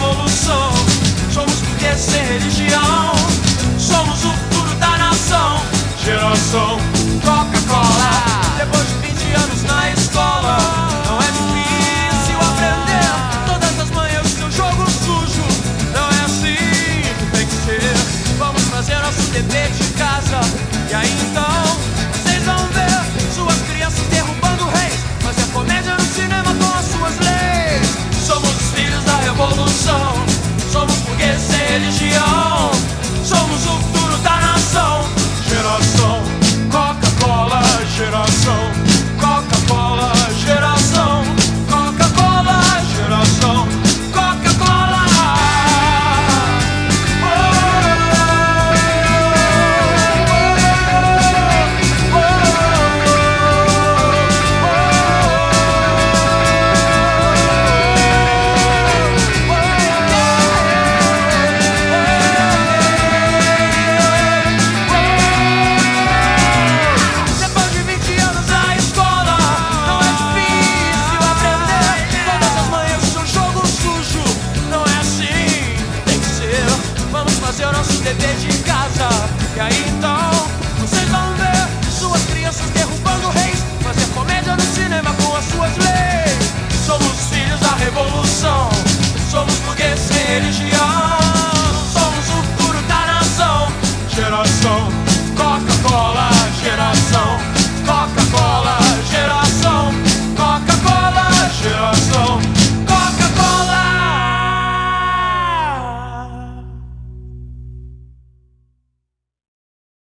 revolução. Somos burgueses sem religião. Somos o futuro da nação. Geração Coca-Cola. Depois de 20 anos na escola, não é difícil aprender todas as manhãs o seu jogo sujo. Não é assim que tem que ser. Vamos fazer nosso dever de casa. E aí então, vocês vão ver suas crianças derrubando reis, fazer comédia no cinema com as suas leis. Somos os filhos da revolução. Somos burgueses sem religião. Somos o futuro da nação. Geração Coca-Cola, geração Coca-Cola, geração Coca-Cola, geração Coca-Cola. Depois de 20 anos na escola, não é difícil aprender todas as manhãs o seu jogo sujo. Não é assim que tem que ser. Vamos fazer o nosso dever de casa. E aí então, vocês vão ver suas crianças derrubando reis, fazer comédia no cinema com as suas leis. Somos os filhos da revolução. Somos burgueses sem religião.